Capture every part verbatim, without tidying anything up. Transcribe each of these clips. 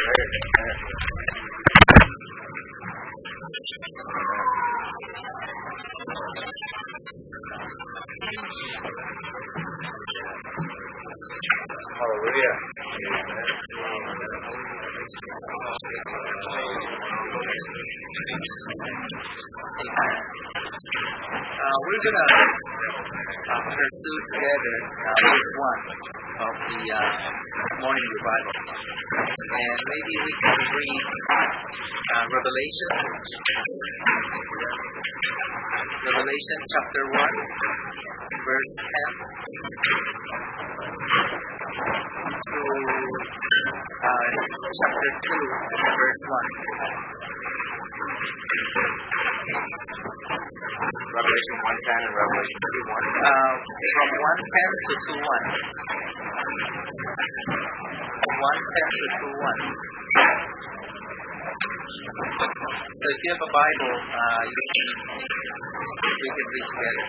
Hallelujah. Uh, we're going to uh, pursue together uh, week one of the uh, morning revival. And maybe we can read uh, Revelation, Revelation chapter one, verse ten, to uh, chapter two, verse one. Revelation one ten and Revelation two one. Uh, from one ten to two one. one ten to two one. So if you have a Bible, uh, you can, we can read together.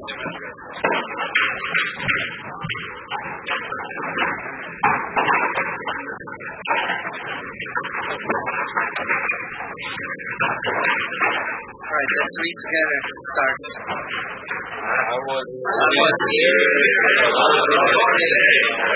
Alright, let's read together. Start. I was, I was here on the morning,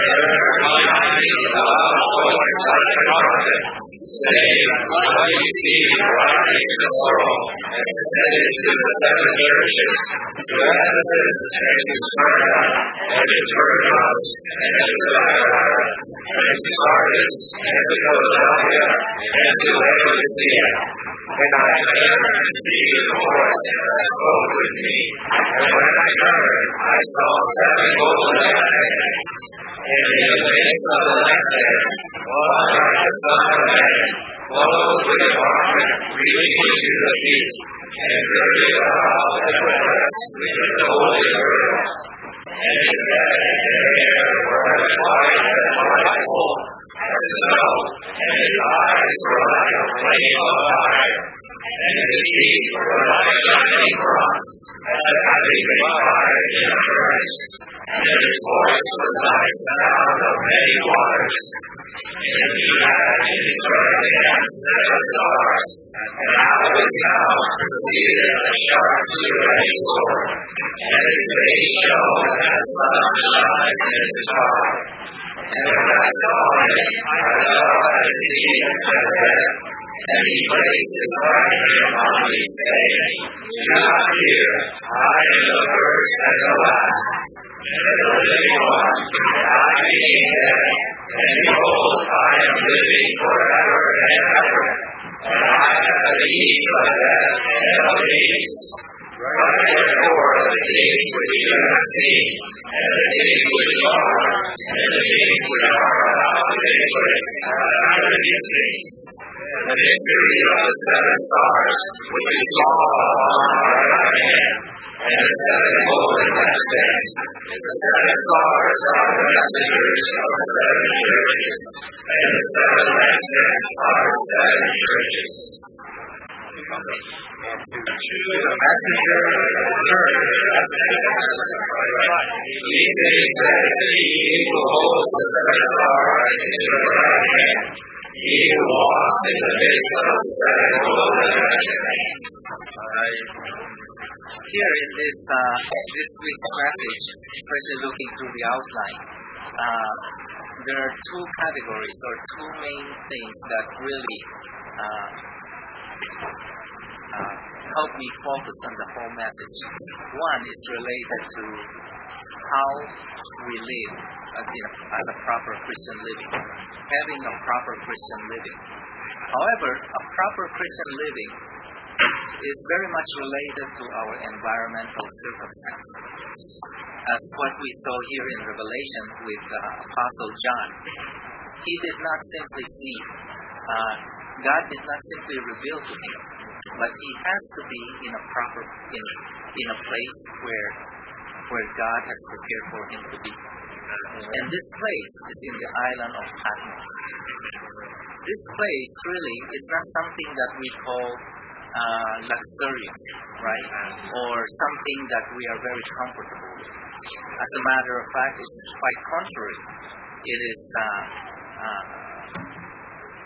and I a loud voice out of the trumpet, saying, "What you see, write in the scroll, and send it to the seven churches, to Ephesus, and to Smyrna, and to Pergamos, and to Thyatira, and to Sardis, and to Philadelphia, and to Laodicea." And I heard and see the voice that spoke with me. And when I turned, I saw seven golden lampstands. And in the midst of the lampstands, one like the Son of Man, clothed with a garment reaching to the feet, and girded about and dressed with the holy oil. And his head and hair were as white as white wool, as snow, and his eyes were like a flame of fire, and his feet were like shining bronze, as having been tried in a furnace, and his voice was like the sound of many waters. And he had in his right hand seven stars, and out of his mouth proceeded a sharp two-edged sword, and his face shone as the sun shines in his heart. And when I saw him, I fell at his feet and said, and he placed his right hand on me, saying, "Do not fear, I am the first and the last, and the living one. I being dead, and behold, I am living forever and ever, and I have the keys of death and of Hades. Write therefore the things which you have seen, and the things which are, and the things which are about to take place after these things. The mystery of the seven stars, which you saw on our right hand, and the seven golden lampstands. The seven stars are the messengers of the seven churches, and the seven lampstands are seven churches." and to the messenger of the church at These things says he who holds the seven stars in his right hand, he who walks in the midst of the seven golden lampstands. Here in this uh, this week's message, especially looking through the outline, uh, there are two categories or two main things that really uh, uh, help me focus on the whole message. One is related to how we live as, in a, as a proper Christian living, having a proper Christian living. However, a proper Christian living is very much related to our environmental circumstances. As what we saw here in Revelation with uh, Apostle John, he did not simply see, uh, God did not simply reveal to him, but he has to be in a proper, in, in a place where, where God has prepared for him to be. And this place is in the island of Patmos. This place really is not something that we call uh, luxurious, right? Or something that we are very comfortable with. As a matter of fact, it's quite contrary. It is uh, uh,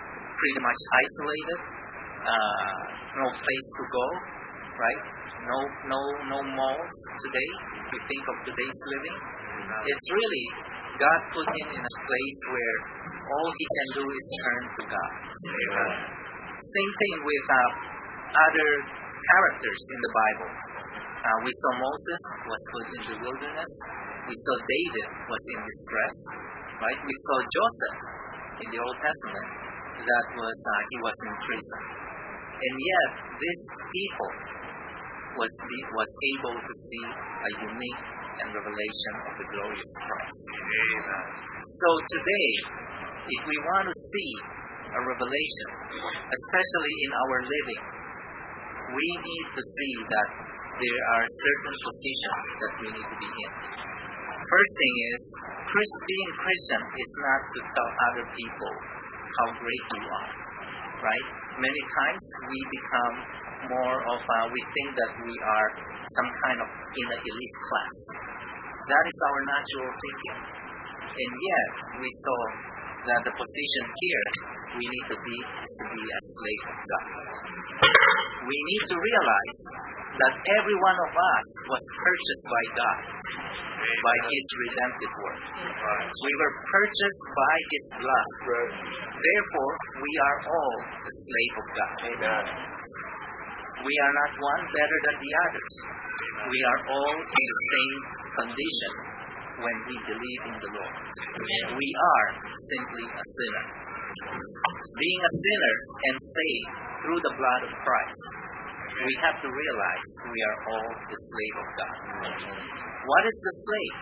pretty much isolated, uh, no place to go, right? No, no, no malls today. If you think of today's living, it's really God put him in a place where all he can do is turn to God. Amen. Same thing with uh, other characters in the Bible. Uh, we saw Moses was put in the wilderness. We saw David was in distress, right? We saw Joseph in the Old Testament that was uh, he was in prison, and yet this people was be, was able to see a unique and revelation of the glorious Christ. Amen. So today, if we want to see a revelation, especially in our living, we need to see that there are certain positions that we need to be in. First thing is, Christ, being Christian is not to tell other people how great you are, right? Many times we become more of, uh, we think that we are some kind of in an elite class. That is our natural thinking. And yet, we saw that the position here we need to be is to be a slave of God. We need to realize that every one of us was purchased by God, by His redemptive work. We were purchased by His blood. Therefore, we are all the slave of God. Amen. We are not one better than the others. We are all in the same condition when we believe in the Lord. We are simply a sinner. Being a sinner and saved through the blood of Christ, we have to realize we are all the slave of God. What is the slave?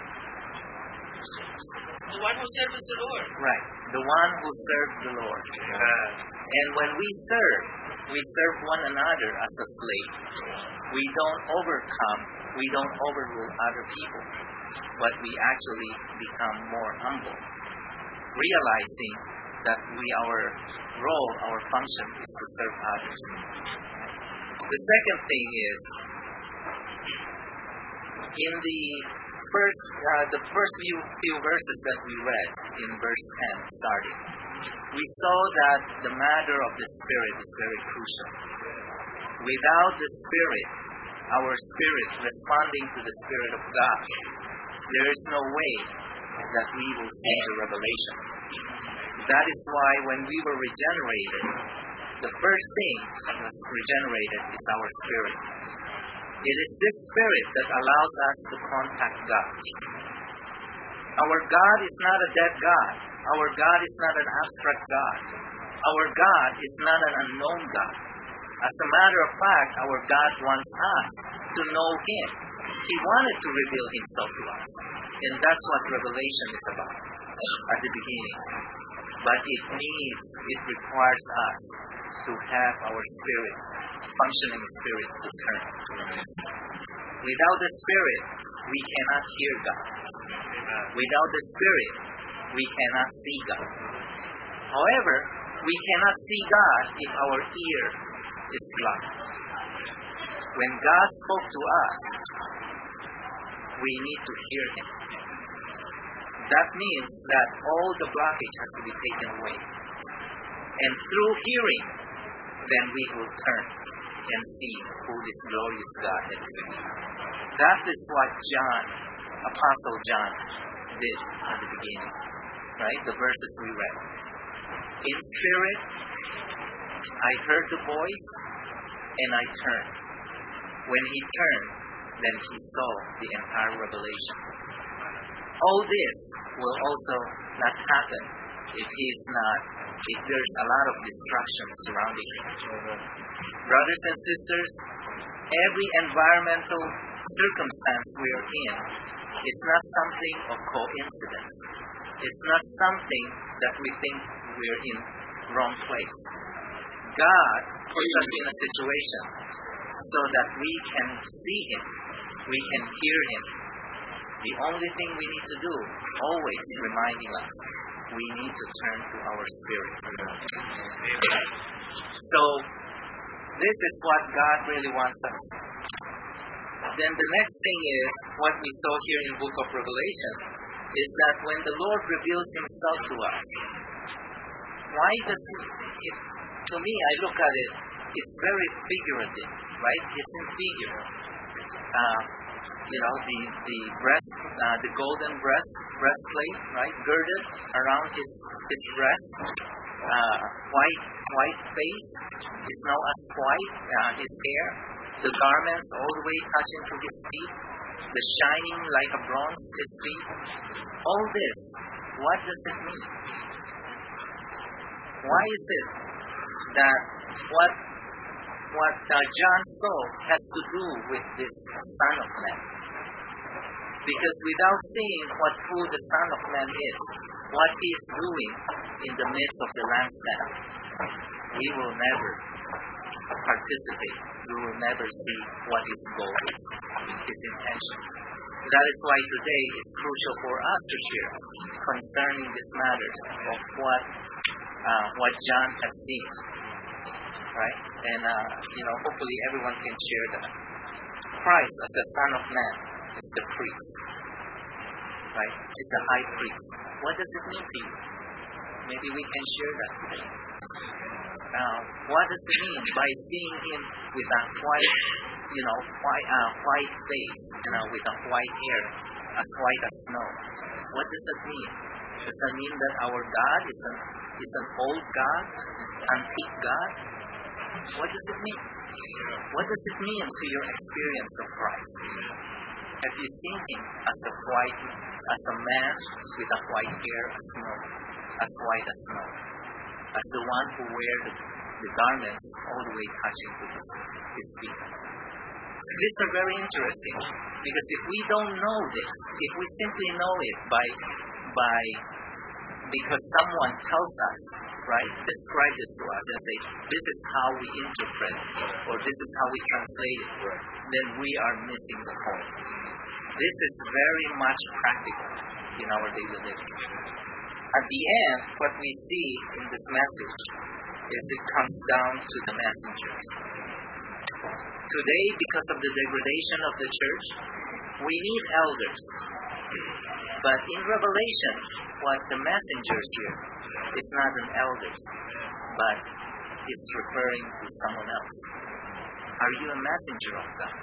The one who serves the Lord. Right. The one who serves the Lord. Amen. And when we serve, we serve one another as a slave. We don't overcome, we don't overrule other people, but we actually become more humble, realizing that we, our role, our function is to serve others. The second thing is, in the first, uh, the first few, few verses that we read, in verse ten starting, we saw that the matter of the Spirit is very crucial. Without the Spirit, our spirit responding to the Spirit of God, there is no way that we will see the revelation. That is why when we were regenerated, the first thing that was regenerated is our spirit. It is this spirit that allows us to contact God. Our God is not a dead God. Our God is not an abstract God. Our God is not an unknown God. As a matter of fact, our God wants us to know Him. He wanted to reveal Himself to us. And that's what revelation is about at the beginning. But it needs, it requires us to have our spirit, functioning spirit, to turn. Without the Spirit, we cannot hear God. Without the Spirit, we cannot see God. However, we cannot see God if our ear is blocked. When God spoke to us, we need to hear Him. That means that all the blockage has to be taken away. And through hearing, then we will turn and see who this glorious God is. That is what John, Apostle John, did at the beginning. Right? The verses we read. In spirit, I heard the voice, and I turned. When he turned, then he saw the entire revelation. All this will also not happen if he is not, if there's a lot of distractions surrounding him. Brothers and sisters, every environmental circumstance we are in is not something of coincidence. It's not something that we think we're in wrong place. God puts us in a situation so that we can see Him, we can hear Him. The only thing we need to do, always reminding us, we need to turn to our spirit. So, this is what God really wants us. Then the next thing is, what we saw here in the book of Revelation, is that when the Lord reveals Himself to us, why does He, it, to me, I look at it, it's very figurative, right? It's in figure. Uh, you know, the the breast, uh, the golden breast breastplate, right, girded around his his breast. Uh, white white face is known as white. Uh, his hair, the garments all the way touching to his feet, the shining like a bronze his feet. All this, what does it mean? Why is it that what what uh, John saw has to do with this Son of Man? Because without seeing what who the Son of Man is, what he is doing in the midst of the lampstand, we will never participate. We will never see what his goal is, his intention. That is why today it's crucial for us to share concerning these matters of what uh, what John has seen, right? And uh, you know, hopefully everyone can share that. Christ as the Son of Man is the priest, right? Is the high priest. What does it mean to you? Maybe we can share that today. Uh, what does it mean by seeing him with a white, you know, white, uh, white face, you know, with a white hair, as white as snow? What does that mean? Does that mean that our God is an is an old God, antique God? What does it mean? What does it mean to your experience of Christ? Have you seen him as a white, as a man with a white hair as snow, as white as snow, as the one who wears the, the garments all the way touching to his, his feet? So these are very interesting, because if we don't know this, if we simply know it by by because someone tells us, right, describes it to us and say, this is how we interpret it, or this is how we translate it, then we are missing the point. This is very much practical in our daily living. At the end, what we see in this message is it comes down to the messengers. Today, because of the degradation of the church, we need elders. But in Revelation, what the messengers here is not an elders, but it's referring to someone else. Are you a messenger of God?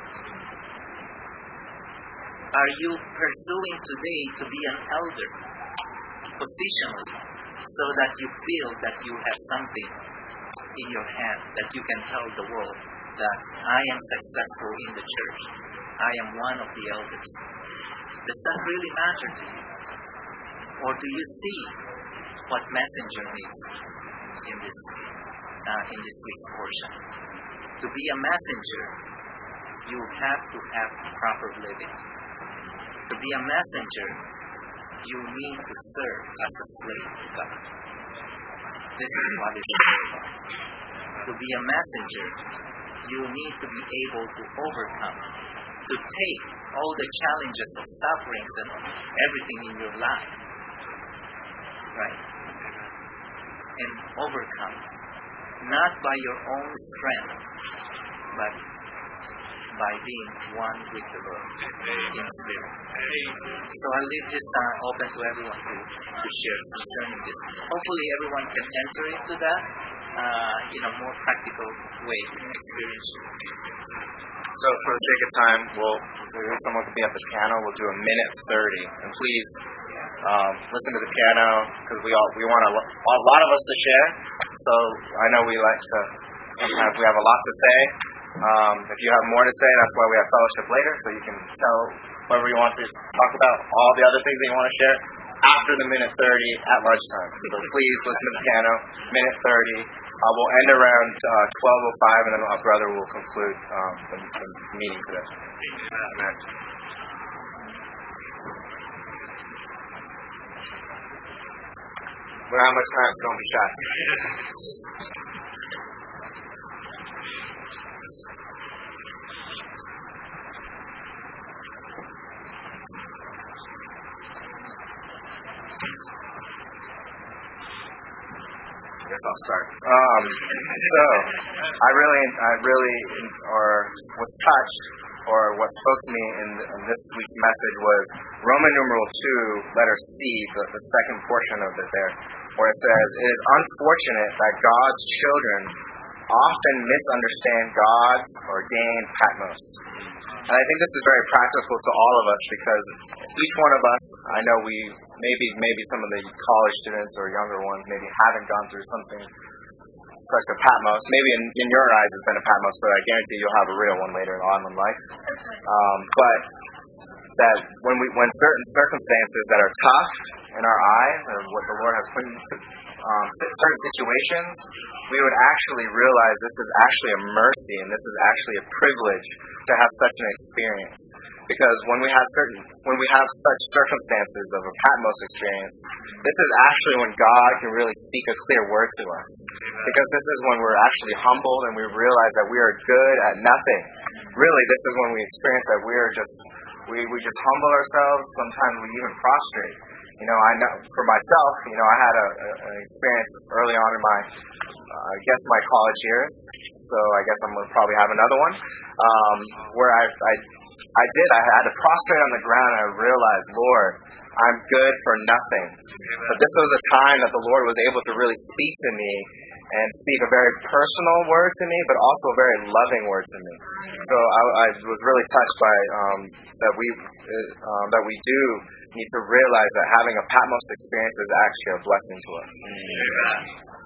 Are you pursuing today to be an elder, positionally, so that you feel that you have something in your hand, that you can tell the world that I am successful in the church, I am one of the elders? Does that really matter to you? Or do you see what messenger means in this uh, in this week's portion? To be a messenger, you have to have proper living. To be a messenger, you need to serve as a slave to God. This is what it is about. To be a messenger, you need to be able to overcome, to take all the challenges of sufferings and everything in your life, right? And overcome, not by your own strength, but by being one with the Lord in spirit. So I leave this uh, open to everyone to, to share concerning this. Hopefully everyone can enter into that uh, in a more practical way, experience. So for the sake of time, we'll there's someone to be at the piano. We'll do a minute thirty, and please um, listen to the piano, because we all we want a, a lot of us to share. So I know we like to sometimes we have a lot to say. Um, if you have more to say, that's why we have fellowship later, so you can tell whatever you want to talk about, all the other things that you want to share after the minute thirty at lunchtime. So please listen to the piano, minute thirty. Uh, we'll end around uh, twelve oh five, and then our brother will conclude um, the, the meeting today. Amen. We don't have much time, so don't be shy. I guess I'll start. Um, so, I really, I really, or was touched, or what spoke to me in, in this week's message was Roman numeral two, letter C, the, the second portion of it there, where it says, it is unfortunate that God's children often misunderstand God's ordained Patmos. And I think this is very practical to all of us because each one of us, I know we, maybe maybe some of the college students or younger ones maybe haven't gone through something such a Patmos. Maybe in, in your eyes it's been a Patmos, but I guarantee you'll have a real one later on in life. Um, but that when we when certain circumstances that are tough in our eyes, or what the Lord has put into um, certain situations, we would actually realize this is actually a mercy and this is actually a privilege to have such an experience. Because when we have certain, when we have such circumstances of a Patmos experience, this is actually when God can really speak a clear word to us. Because this is when we're actually humbled and we realize that we are good at nothing. Really, this is when we experience that we are just, we, we just humble ourselves. Sometimes we even prostrate. You know, I know for myself, you know, I had a, a, an experience early on in my, uh, I guess my college years. So I guess I'm gonna probably have another one um, where I, I, I did. I had to prostrate on the ground, and I realized, Lord, I'm good for nothing. But this was a time that the Lord was able to really speak to me and speak a very personal word to me, but also a very loving word to me. So I, I was really touched by um, that we uh, that we do need to realize that having a Patmos experience is actually a blessing to us. Amen.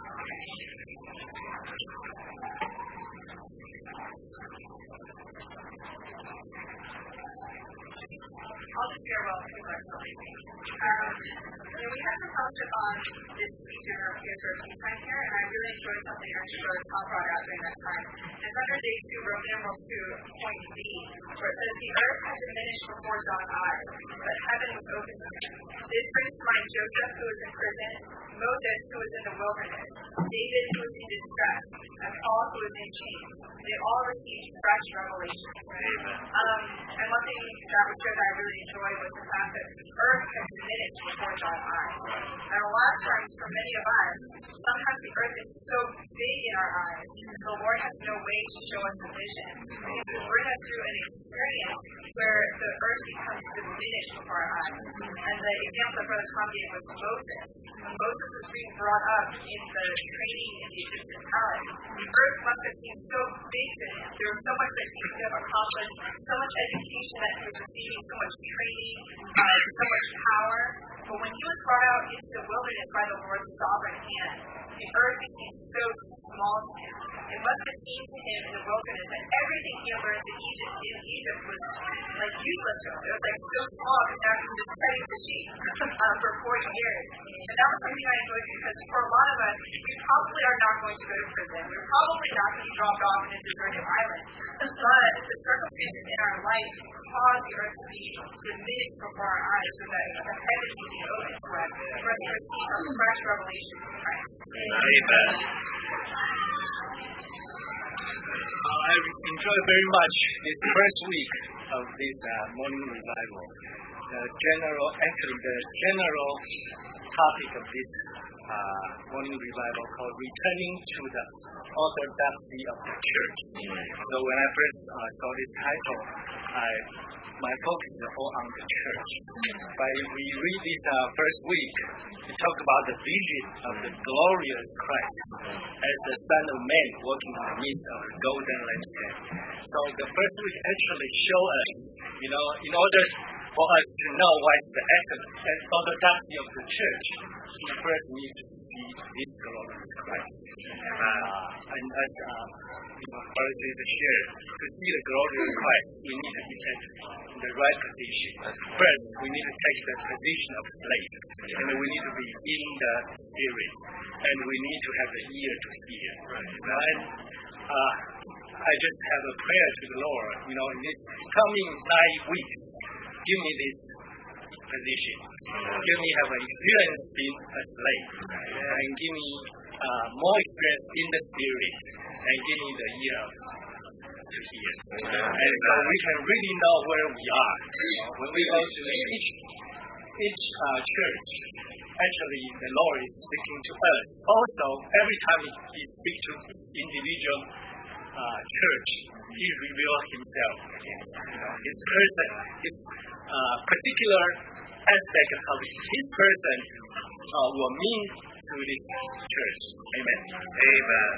I'll just share well with our story. Um, you know, we had some fellowship on this feature of P S R P time here, and I really enjoyed something actually Brother Tom brought out during that time. It's under day two, Roman numeral two, point B, where it says, the earth has diminished before God's eyes, but heaven was open to him. This brings to mind Joseph, who was in prison, Moses, who was in the wilderness, David, who was in distress, and Paul, who was in chains. They all received fresh revelations. Um, and one thing that was good that I really enjoyed was the fact that the earth has diminished before God's eyes. And a lot of times, for many of us, sometimes the earth is so big in our eyes, the Lord has no way to show us a vision. Because the Lord has through an experience where the earth becomes diminished before our eyes. And the example that Brother Tom gave was Moses. When Moses was being brought up in the training in the Egyptian palace, the earth must have seemed so big to him. There was so much that he could have accomplished, so much education that he was receiving, so much training, uh, so much power. But when he was brought out into the wilderness by the Lord's sovereign hand, the earth became so small to him. It must have seemed to him in the wilderness that everything he had learned in Egypt, in Egypt was like useless to him. It was like so small because now he was just tending to sheep uh, for forty years. And that was something I enjoyed because for a lot of us, we probably are not going to go to prison. We're probably not going to be dropped off in a deserted island. But the circumstances in our life cause the earth to be diminished before our eyes so that the heavens will be open to us for us to receive a fresh revelation from Christ. Amen. Uh, I enjoyed very much this first week of this uh, morning revival. The general, actually the general topic of this uh, morning revival called Returning to the Orthodoxy of the Church. So when I first uh, saw this title, I, my focus is all on the church. But if we read this uh, first week, we talk about the vision of the glorious Christ as the Son of Man walking in the midst of the golden lampstand. So the first week actually show us, you know, in order for us to know what is the orthodoxy of the church, we first need to see this glorious Christ. Uh, and as uh, you know, Father Jesus shared, to see the glorious Christ, we need to be taken in the right position. First, we need to take the position of slave, and we need to be in the Spirit, and we need to have the ear to hear. And uh, I just have a prayer to the Lord, you know, in this coming nine weeks, give me this position. Give me have an experience in a slave, and give me uh, more experience in the Spirit, and give me the ear to hear. And so we can really know where we are. When we go to each, each uh, church, actually the Lord is speaking to us. Also, every time He speaks to individual uh, church, He reveals Himself. You know, His person, His uh, particular aspect of His person uh, will mean to this church. Amen. Amen.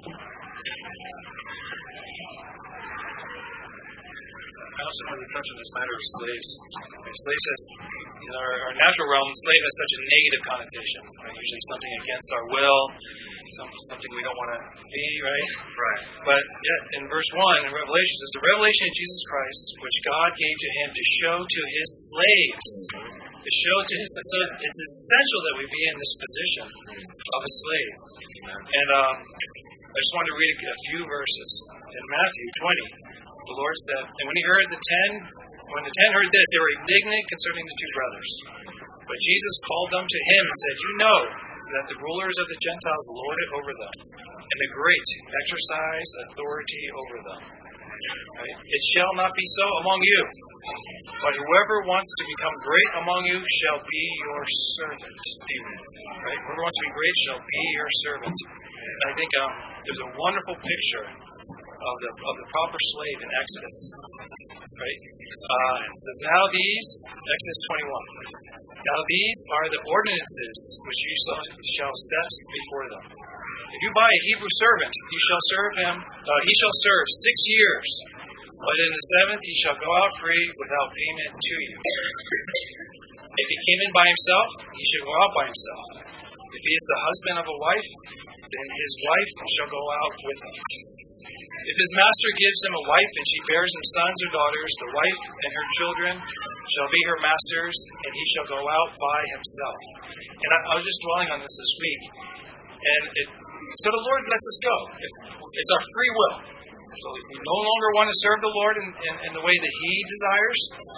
I also want to touch on this matter of slaves. Slaves has, in our, our natural realm, slave has such a negative connotation. Right? Usually something against our will, some, something we don't want to be, right? Right. But yet, in verse one in Revelation, it says, the revelation of Jesus Christ, which God gave to Him to show to His slaves. To show to His slaves. So it's essential that we be in this position of a slave. And um, I just wanted to read a few verses. In Matthew twenty, the Lord said, and when He heard the ten, when the ten heard this, they were indignant concerning the two brothers. But Jesus called them to Him and said, you know that the rulers of the Gentiles lord it over them, and the great exercise authority over them. Right? It shall not be so among you, but whoever wants to become great among you shall be your servant. Right? Whoever wants to be great shall be your servant. And I think um, there's a wonderful picture of the of the proper slave in Exodus. Right? Uh, it says, now these, Exodus twenty-one, now these are the ordinances which you shall set before them. If you buy a Hebrew servant, you shall serve him, uh, he shall serve six years, but in the seventh he shall go out free without payment to you. If he came in by himself, he shall go out by himself. If he is the husband of a wife, then his wife shall go out with him. If his master gives him a wife and she bears him sons or daughters, the wife and her children shall be her master's, and he shall go out by himself. And I, I was just dwelling on this this week. And it, so the Lord lets us go. It, it's our free will. So if we no longer want to serve the Lord in, in, in the way that He desires,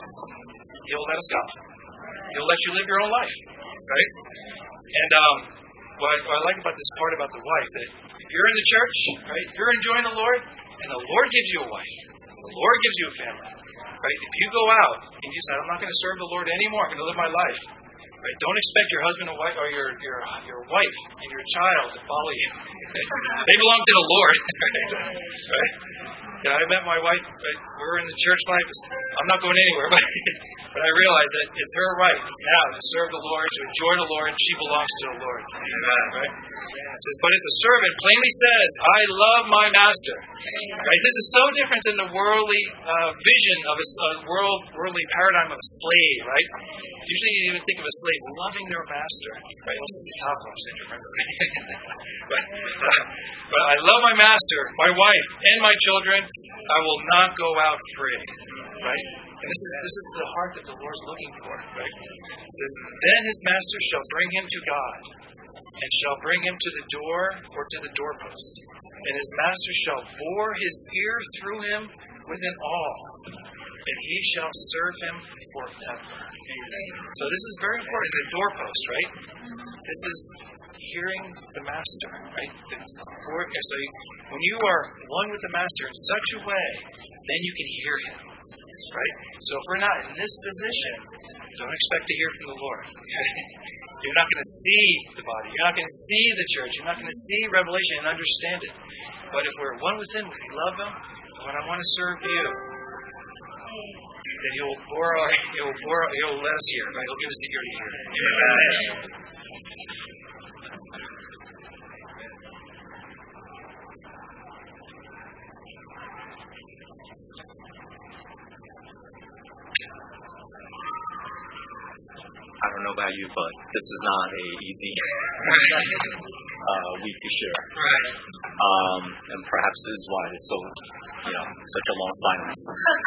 He'll let us go. He'll let you live your own life. Right? And um, what, I, what I like about this part about the wife, that if you're in the church, right, you're enjoying the Lord, and the Lord gives you a wife, the Lord gives you a family. Right? If you go out and you decide, I'm not going to serve the Lord anymore, I'm going to live my life. Right? Don't expect your husband or wife, or your your your wife and your child to follow you. They belong to the Lord. Right? You know, I met my wife. Right? We were in the church life. I'm not going anywhere, but but I realized that it's her right now to serve the Lord, to enjoy the Lord. She belongs to the Lord. Right? It says, but if the servant plainly says, "I love my master," right? This is so different than the worldly uh, vision of a, a world worldly paradigm of a slave. Right? Usually, you even think of a slave loving their master. Right? This is Stockholm syndrome. but, uh, but I love my master, my wife, and my children. I will not go out free. Right? And this is this is the heart that the Lord's looking for. Right? It says, then his master shall bring him to God, and shall bring him to the door or to the doorpost. And his master shall bore his ear through him with an awl, and he shall serve him forever. So this is very important. The doorpost, right? This is hearing the master, right? So when you are one with the master in such a way, then you can hear him, right? So if we're not in this position, don't expect to hear from the Lord. You're not going to see the body. You're not going to see the church. You're not going to see Revelation and understand it. But if we're one with him, we love him, when I want to serve you, then he'll bore our, he'll bore, he'll let us hear, right? He'll give us the ear to hear. I don't know about you, but this is not a easy uh, week to share. Right. Um, and perhaps this is why it's so, you know, such a long silence.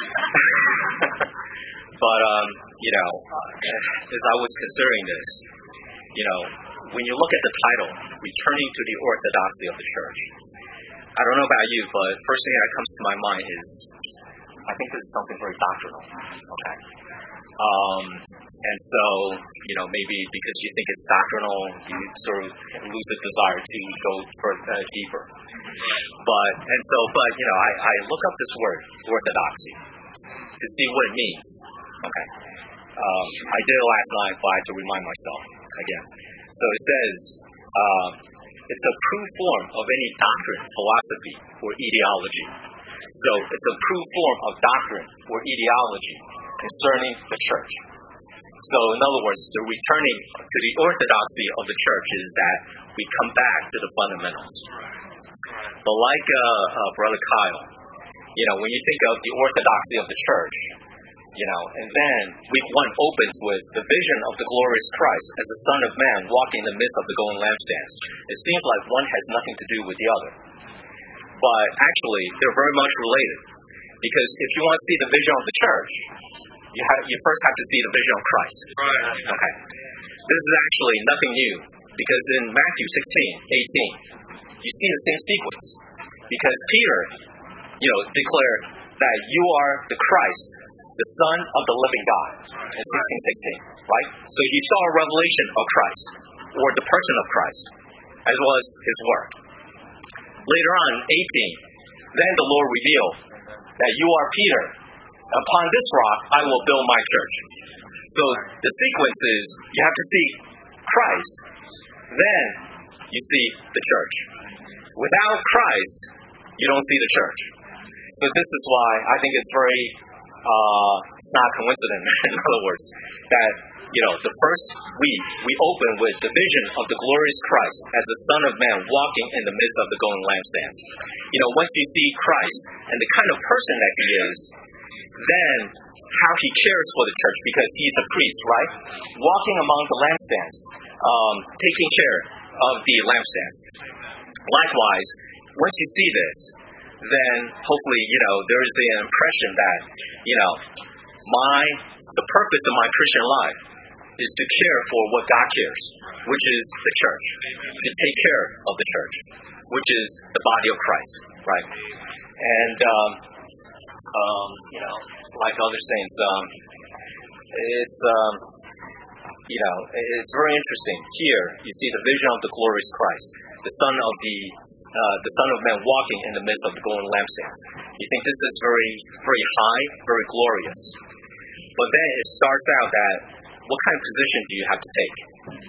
But, um, you know, as I was considering this, you know, when you look at the title, Returning to the Orthodoxy of the Church, I don't know about you, but first thing that comes to my mind is, I think this is something very doctrinal. Okay. Um, and so, you know, maybe because you think it's doctrinal, you sort of lose a desire to go further, uh, deeper. But, and so, but, you know, I, I look up this word, orthodoxy, to see what it means. Okay. Um, I did it last night, but I had to remind myself again. So it says, uh, it's a proved form of any doctrine, philosophy, or ideology. So it's a proved form of doctrine or ideology concerning the church. So in other words, the returning to the orthodoxy of the church is that we come back to the fundamentals. But like uh, uh, Brother Kyle, you know, when you think of the orthodoxy of the church, you know, and then week one opens with the vision of the glorious Christ as the Son of Man walking in the midst of the golden lampstands. It seems like one has nothing to do with the other. But actually, they're very much related. Because if you want to see the vision of the church, you have you first have to see the vision of Christ. Okay. This is actually nothing new. Because in Matthew sixteen, eighteen, you see the same sequence. Because Peter, you know, declared that you are the Christ, the Son of the living God, in sixteen sixteen, right? So he saw a revelation of Christ, or the person of Christ, as well as his work. Later on, eighteen, then the Lord revealed that you are Peter. Upon this rock, I will build my church. So the sequence is, you have to see Christ, then you see the church. Without Christ, you don't see the church. So this is why I think it's very, uh, it's not a coincidence, in other words, that, you know, the first week we open with the vision of the glorious Christ as the Son of Man walking in the midst of the golden lampstands. You know, once you see Christ and the kind of person that he is, then how he cares for the church, because he's a priest, right? Walking among the lampstands, um, taking care of the lampstands. Likewise, once you see this, then hopefully, you know, there is an impression that, you know, my, the purpose of my Christian life is to care for what God cares, which is the church, to take care of the church, which is the body of Christ, right? And, um, um, you know, like other saints, um, it's, um, you know, it's very interesting. Here, you see the vision of the glorious Christ, the Son of the uh, the Son of Man walking in the midst of the golden lampstands. You think this is very, very high, very glorious. But then it starts out that what kind of position do you have to take?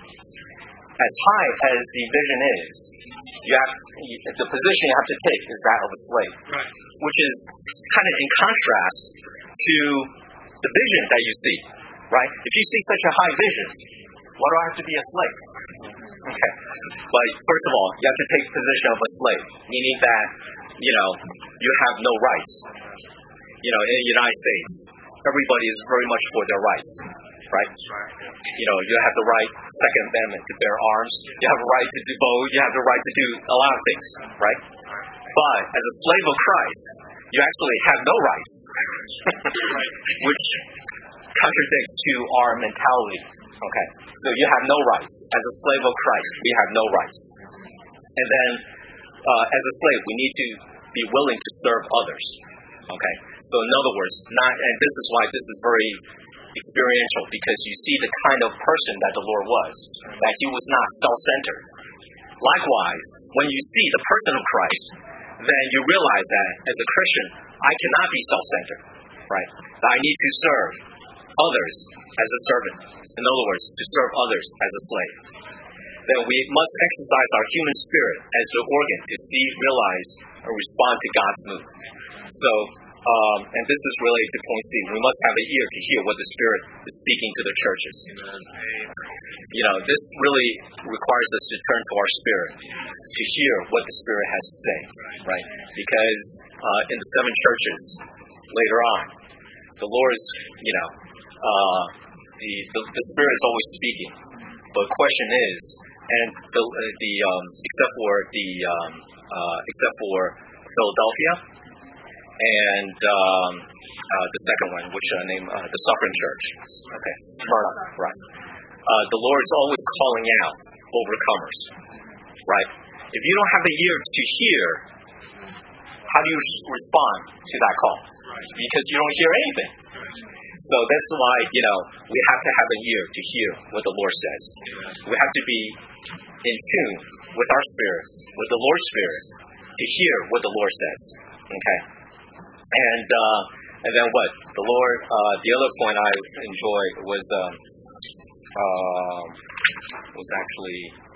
As high as the vision is, you have the position you have to take is that of a slave, Right. which is kind of in contrast to the vision that you see, right? If you see such a high vision, why do I have to be a slave? Okay. But first of all, you have to take the position of a slave, meaning that, you know, you have no rights. You know, in the United States, everybody is very much for their rights, right? You know, you have the right, Second Amendment, to bear arms. You have the right to vote. You have the right to do a lot of things, right? But as a slave of Christ, you actually have no rights, which contradicts to our mentality. Okay, so you have no rights. As a slave of Christ, we have no rights. And then, uh, as a slave, we need to be willing to serve others. Okay, so in other words, not, and this is why this is very experiential, because you see the kind of person that the Lord was, that he was not self-centered. Likewise, when you see the person of Christ, then you realize that as a Christian, I cannot be self-centered, right? That I need to serve others as a servant. In other words, to serve others as a slave. Then we must exercise our human spirit as the organ to see, realize, and respond to God's move. So, um, and this is really the point C. We must have an ear to hear what the Spirit is speaking to the churches. You know, this really requires us to turn to our spirit to hear what the Spirit has to say, right? Because uh, in the seven churches later on, the Lord is, you know, uh, the, the the Spirit is always speaking. But the question is, and the the um, except for the um, uh, except for Philadelphia and um, uh, the second one, which I name uh, the Suffering Church, okay, Smyrna, right? Uh, the Lord is always calling out overcomers, right? If you don't have the ear to hear, how do you respond to that call? Because you don't hear anything. So that's why, you know, we have to have an ear to hear what the Lord says. We have to be in tune with our spirit, with the Lord's Spirit, to hear what the Lord says. Okay? And uh, and then what? The Lord, uh, the other point I enjoyed was um, uh, was actually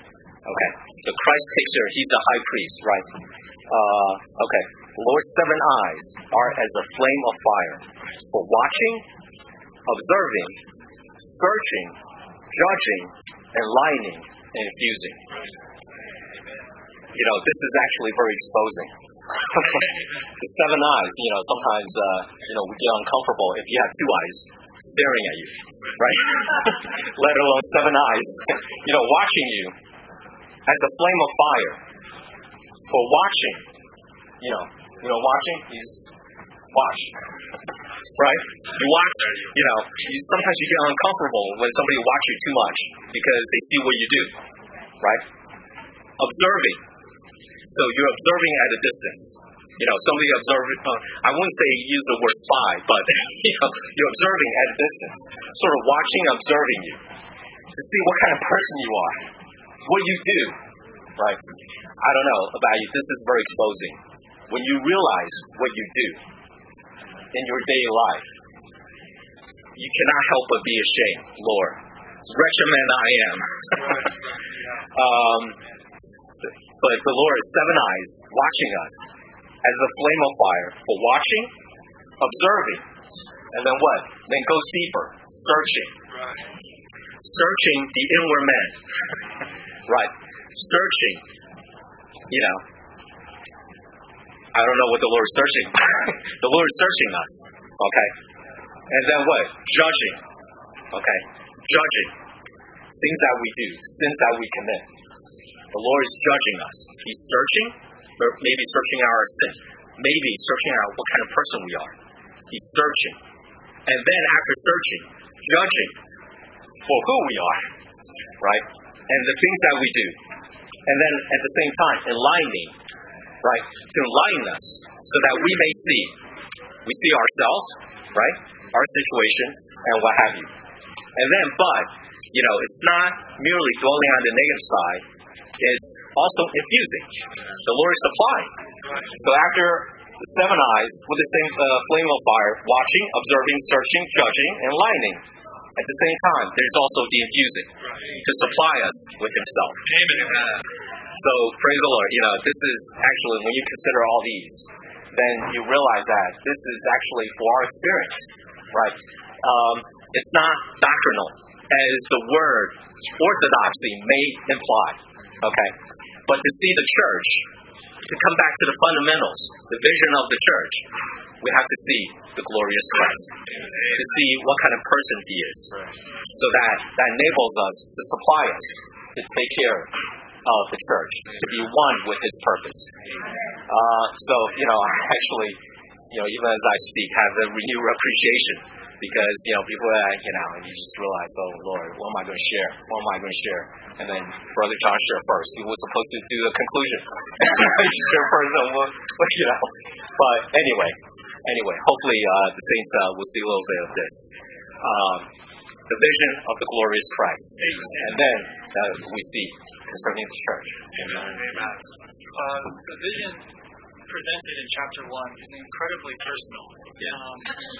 Okay, so Christ takes care. He's a high priest, right? Uh, okay, the Lord's seven eyes are as a flame of fire for watching, observing, searching, judging, enlightening, and infusing. You know, this is actually very exposing. The seven eyes, you know, sometimes, uh, you know, we get uncomfortable if you have two eyes staring at you, right? Let alone seven eyes, you know, watching you as a flame of fire for watching. You know, you know, watching is watch, right? You watch, you know, you, sometimes you get uncomfortable when somebody watches you too much because they see what you do, right? Observing. So you're observing at a distance. You know, somebody observing, uh, I wouldn't say use the word spy, but you know, you're observing at a distance, sort of watching, observing you to see what kind of person you are, what you do, right? I don't know about you. This is very exposing. When you realize what you do in your daily life, you cannot help but be ashamed. Lord, wretched man I am. um, but the Lord has seven eyes watching us as a flame of fire for watching, observing, and then what? Then goes deeper, searching. Searching the inward man. Right. Searching, you know. I don't know what the Lord is searching. The Lord is searching us. Okay. And then what? Judging. Okay. Judging. Things that we do, sins that we commit. The Lord is judging us. He's searching, or maybe searching out our sin. Maybe searching out what kind of person we are. He's searching. And then after searching, judging for who we are. Right? And the things that we do. And then at the same time, enlightening. Right? To enlighten us so that we may see. We see ourselves, right? Our situation, and what have you. And then, but, you know, it's not merely dwelling on the negative side. It's also infusing. The Lord is supplying. So after the seven eyes, with the same uh, flame of fire, watching, observing, searching, judging, enlightening. At the same time, there's also the infusing to supply us with Himself. Amen. So praise the Lord. You know, this is actually, when you consider all these, then you realize that this is actually for our experience, right? Um, it's not doctrinal, as the word orthodoxy may imply. Okay, but to see the church, to come back to the fundamentals, the vision of the church, we have to see the glorious Christ, to see what kind of person He is, so that that enables us to supply us, to take care of the church, to be one with His purpose. Uh, so, you know, I actually, you know, even as I speak, have a renewed appreciation, because, you know, before that, you know, you just realize, oh, Lord, what am I going to share? What am I going to share? And then Brother John shared first. He was supposed to do the conclusion. Share first, and we'll, you know. But anyway, anyway, hopefully uh, the saints uh, will see a little bit of this. Um, the vision of the glorious Christ. And then uh, we see concerning the church. Amen. Amen. Uh, the vision presented in chapter one is incredibly personal. Yeah. Um,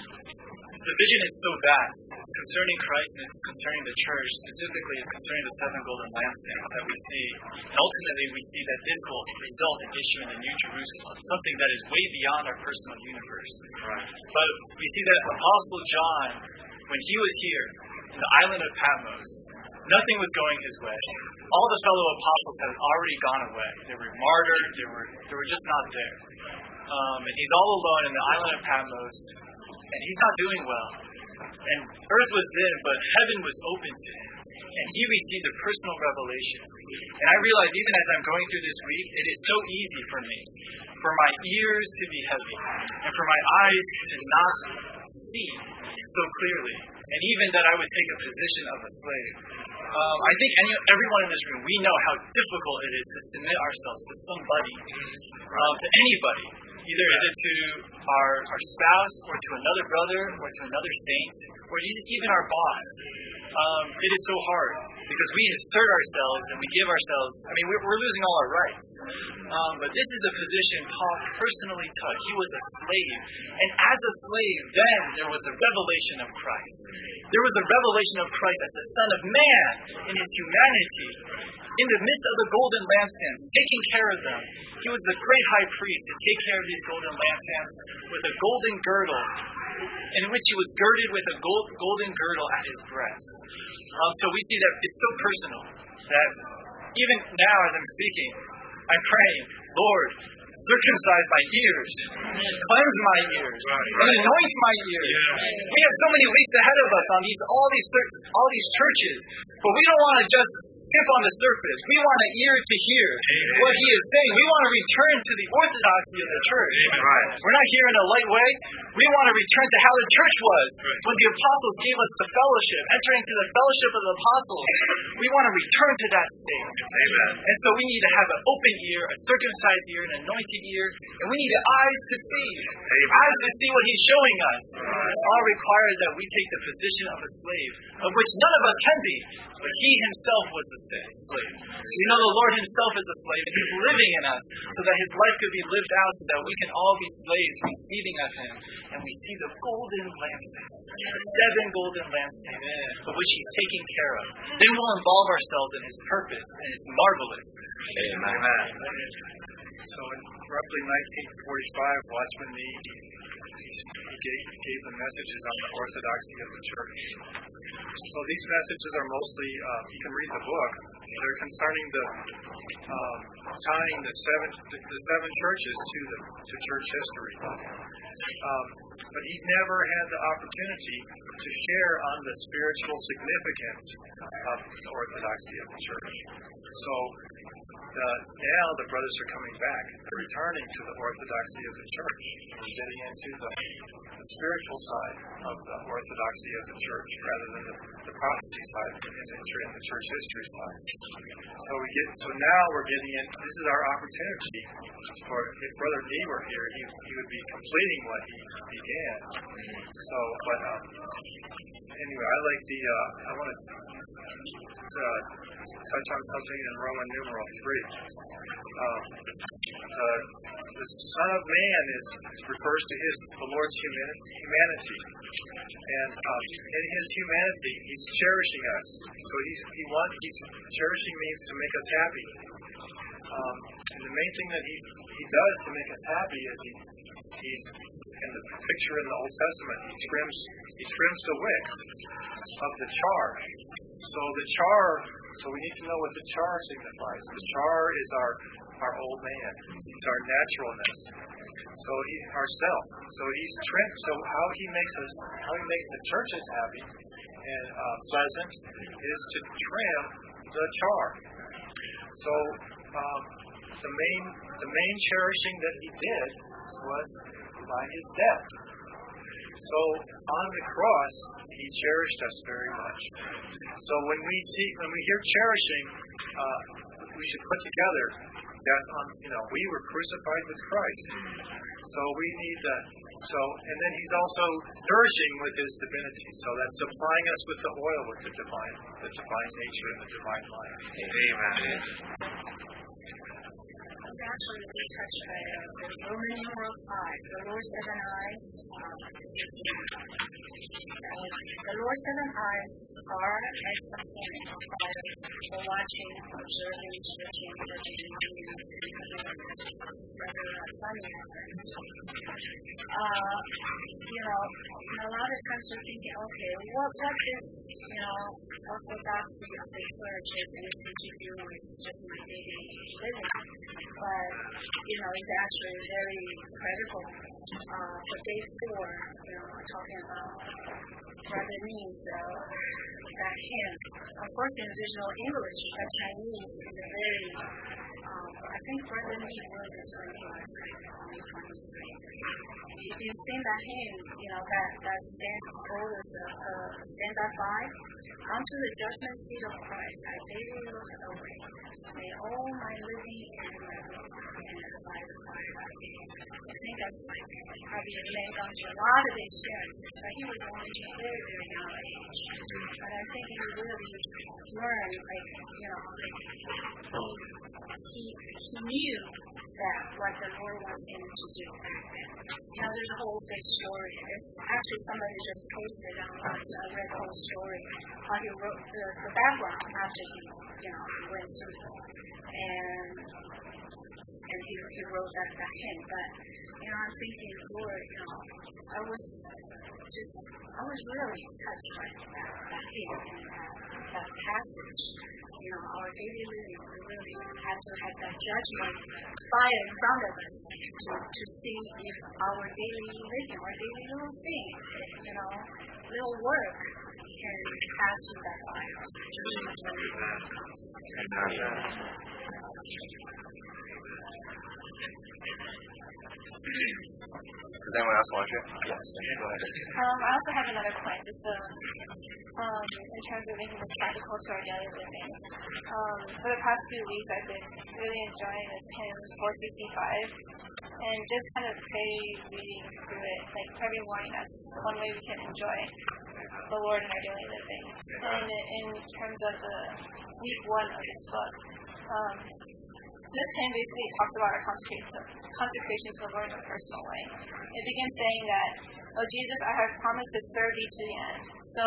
the vision is so vast concerning Christ and concerning the church, specifically concerning the seven golden lampstands that we see. And ultimately, we see that this will result in issuing the New Jerusalem, something that is way beyond our personal universe. Right. But we see that Apostle John, when he was here in the island of Patmos, nothing was going his way. All the fellow apostles had already gone away. They were martyred. They were they were just not there. Um, and he's all alone in the island of Patmos, and he's not doing well. And earth was dim, but heaven was open to him. And he received a personal revelation. And I realize, even as I'm going through this week, it is so easy for me, for my ears to be heavy, and for my eyes to not see so clearly, and even that I would take a position of a slave. Um, I think any, everyone in this room, we know how difficult it is to submit ourselves to somebody, um, to anybody, either is it to our, our spouse, or to another brother, or to another saint, or even our boss. um, it is so hard because we assert ourselves and we give ourselves. I mean, we're, we're losing all our rights. Um, but this is a position Paul personally took. He was a slave, and as a slave, then there was the revelation of Christ. There was the revelation of Christ as the Son of Man in his humanity, in the midst of the golden lampstands, taking care of them. He was the great high priest to take care of these golden lampstands with a golden girdle, in which he was girded with a gold, golden girdle at his breast. Um, so we see that it's so personal that even now as I'm speaking, I'm praying, Lord, circumcise my ears, cleanse my ears, and anoint my ears. We have so many weeks ahead of us on these all these all these churches, but we don't want to just skip on the surface. We want an ear to hear what he is saying. We want to return to the orthodoxy of the church. We're not here in a light way. We want to return to how the church was when the apostles gave us the fellowship, entering into the fellowship of the apostles. We want to return to that state. Amen. And so we need to have an open ear, a circumcised ear, an anointed ear, and we need eyes to see. Amen. Eyes to see what he's showing us. It all requires that we take the position of a slave, of which none of us can be, but he himself was the slave. We know the Lord himself is a slave, and he's living in us, so that his life could be lived out, so that we can all be slaves receiving of him. And we see the golden lampstand, the seven golden lampstands, of which he's taking care of. Then we'll involve ourselves in his purpose, and it's marvelous. Amen. Amen. So in roughly nineteen forty-five, Watchman Nee he gave, gave the messages on the orthodoxy of the church. So these messages are mostly, uh, you can read the book, they're concerning the um, tying the seven the, the seven churches to the to church history. Um, but he never had the opportunity to share on the spiritual significance of the orthodoxy of the church. So uh, now the brothers are coming back. They're returning to the orthodoxy of the church. They're getting into the, the spiritual side of the orthodoxy of the church rather than the, the prophecy side and the, and the church history side. So we get. So now we're getting in. This is our opportunity for if Brother Nee were here, he he would be completing what he began. So, but um, anyway, I like the. Uh, I want to uh, touch on something in Roman numeral three. Um, uh, the Son of Man is refers to his the Lord's humani- humanity, and um, in his humanity, he's cherishing us. So he's he wants he's cherishing means to make us happy. Um, and the main thing that he he does to make us happy is he he's in the picture in the Old Testament. He trims he trims the wicks of the char. So the char. So we need to know what the char signifies. The char is our our old man. It's our naturalness. So he ourself. So he's trimmed. So how he makes us, how he makes the churches happy and uh, pleasant, is to trim the char. So um, the main the main cherishing that he did was by his death. So on the cross, he cherished us very much. So when we see, when we hear cherishing, uh, we should put together that um, you know we were crucified with Christ. So we need that. So and then he's also nourishing with his divinity. So that's supplying us with the oil, with the divine, the divine nature and the divine life. Amen. was actually we touched by the Roman numeral five, the Lord's seven eyes. Uh, the Lord's seven eyes are as the hand of fire for watching, observing, judging, judging, whether sunny happens. Uh, you know, a lot of times we're thinking, okay, what what is, you know, orthodoxy of the church is anything to do with just my daily living. But, you know, it's actually very critical. Uh, for day four, you know, talking about what it means, uh, that hymn. Of course, in original English, but Chinese is a very Um, I think Brother Lee wrote this when he was like twenty, twenty-three. If you sing that hymn, you know, that, that stand always uh, uh, stand up by, unto the judgment seat of Christ, I daily look away. May all my living and my work and by the fire. I think that's like probably a man gone through a lot of experiences, but he was only a very, very young age. But I think he really learned, like, you know, like, he, he, he knew that what the Lord wants him to do. You know, there's a whole big story. It's actually somebody just posted online, so I read the whole story, how he wrote the, the background after he, you know, went through it. And and he, he wrote that, that hymn. But, you know, I'm thinking, Lord, you know, I was just, I was really touched by that, that hymn and that, that passage. You know, our daily living, we really have to have that judgment fire in front of us to, to see if our daily living, our daily little thing, you know, little work can pass through that fire. Does anyone else want to? Yes. Go ahead. Um, I also have another point, just the, um, in terms of making this practical to our daily living. Um, for the past few weeks, I've been really enjoying this hymn four sixty-five, and just kind of pray reading through it, like every morning. That's one way we can enjoy the Lord in our daily living. And in terms of the week one of this book, um, this hymn basically talks about our consecration, consecration to the Lord in a personal way. It begins saying that, "Oh Jesus, I have promised to serve thee to the end." So,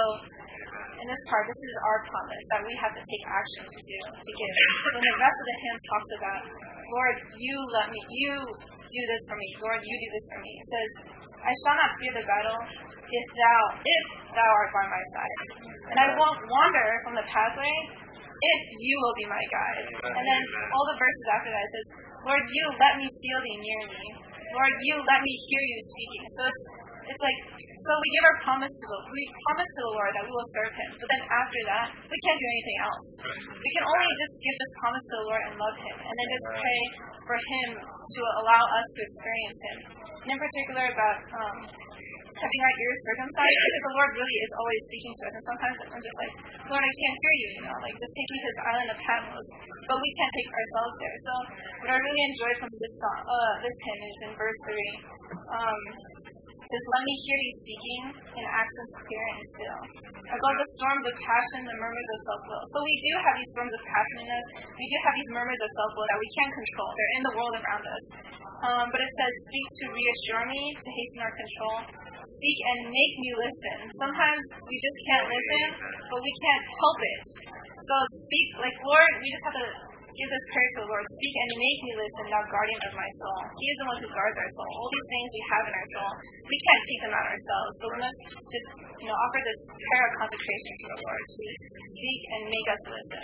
in this part, this is our promise that we have to take action to do, to give. When the rest of the hymn talks about, "Lord, you let me, you do this for me. Lord, you do this for me." It says, "I shall not fear the battle if thou, if thou art by my side, and I won't wander from the pathway if you will be my guide." And then all the verses after that, it says, "Lord, you let me feel thee near me. Lord, you let me hear you speaking." So it's it's like, so we give our promise to the we promise to the Lord that we will serve Him, but then after that, we can't do anything else. We can only just give this promise to the Lord and love Him, and then just pray for Him to allow us to experience Him. And in particular about um, having our ears circumcised, because the Lord really is always speaking to us, and sometimes I'm just like, "Lord, I can't hear you, you know, like just take me to this island of Patmos," but we can't take ourselves there. So what I really enjoyed from this song, uh, this hymn is in verse three. Um, it says, "Let me hear you speaking in accents clear and still. Above the storms of passion, the murmurs of self-will." So we do have these storms of passion in us. We do have these murmurs of self-will that we can't control. They're in the world around us. Um, but it says, "Speak to reassure me, to hasten our control. Speak and make me listen." Sometimes we just can't listen, but we can't help it. So speak, like, Lord, we just have to give this prayer to the Lord. "Speak and make me listen, thou guardian of my soul." He is the one who guards our soul. All these things we have in our soul, we can't take them out ourselves. So we must just, you know, offer this prayer of consecration to the Lord to speak and make us listen.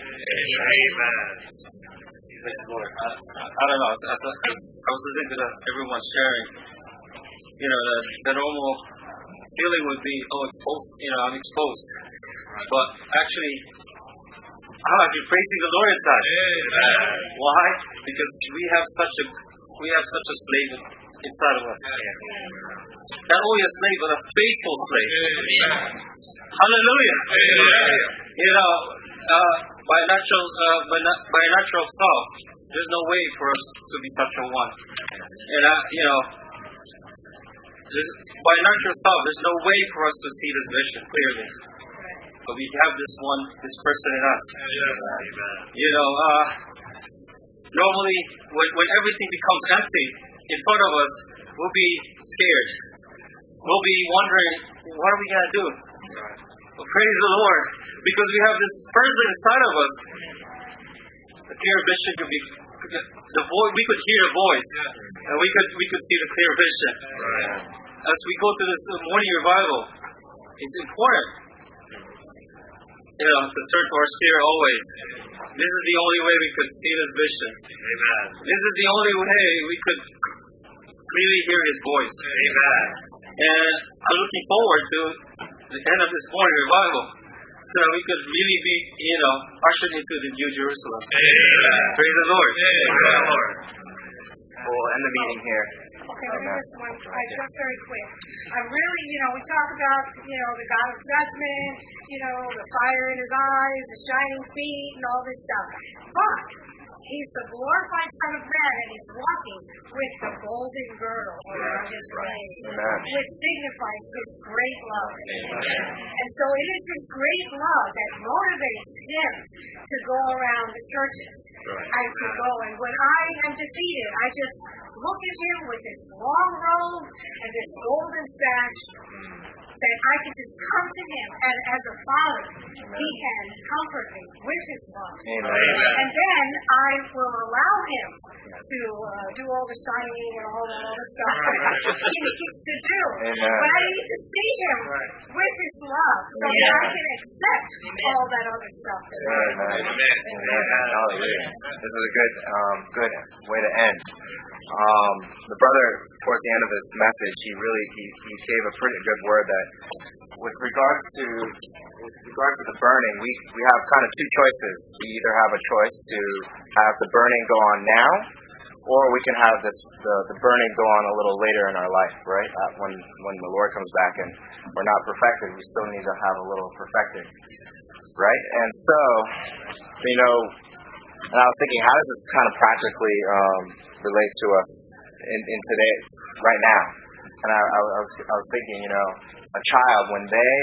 Amen. Praise the Lord. I, I don't know. As, as, as I was listening to the, everyone sharing, you know, the, the normal feeling would be, "Oh, exposed. You know, I'm exposed." But actually, I've been praising the Lord inside. Amen. Why? Because we have such a we have such a slave inside of us. Not only a slave, but a faithful slave. Amen. Hallelujah. Amen. You know, uh, by natural uh, by, na- by natural self, there's no way for us to be such a one. And uh, you know, by natural self, there's no way for us to see this vision clearly. But we have this one, this person in us. Yes. Amen. You know, uh, normally when, when everything becomes empty in front of us, we'll be scared. We'll be wondering, what are we going to do? Well, praise the Lord, because we have this person inside of us. The clear vision could be, the vo- we could hear a voice, and we could we could see the clear vision. As we go to this morning revival, it's important, you know, to turn to our spirit always. This is the only way we could see this vision. Amen. This is the only way we could clearly hear His voice. Amen. And I'm looking forward to the end of this morning revival. so that we could really be, you know, ushered into the New Jerusalem. Amen. Praise the Lord. Amen. We'll end the meeting here. Okay, let me just one, I just very quick. I'm really, you know, we talk about, you know, the God of judgment, you know, the fire in his eyes, the shining feet, and all this stuff. But he's the glorified Son of Man, and he's walking with the golden girdle around his waist, which signifies his great love. Amen. And so it is this great love that motivates him to go around the churches and to go. And when I am defeated, I just look at him with his long robe and this golden sash, that I can just come to him, and as a father, he can comfort me with his love. Amen. And then I will allow him to uh, do all the shining and all that other stuff he needs to do. Amen. But I need to see him with his love so that I can accept all that other stuff. Amen. Amen. Amen. Hallelujah. This is a good, um, good way to end. Um, the brother, towards the end of this message, he really he, he gave a pretty good word that, with regards to with regards to the burning, we we have kind of two choices. We either have a choice to have the burning go on now, or we can have this the, the burning go on a little later in our life, right? Uh, when when the Lord comes back and we're not perfected, we still need to have a little perfecting, right? And so, you know, and I was thinking, how does this kind of practically um, relate to us in, in today, right now? And I, I, was, I was thinking, you know, a child, when they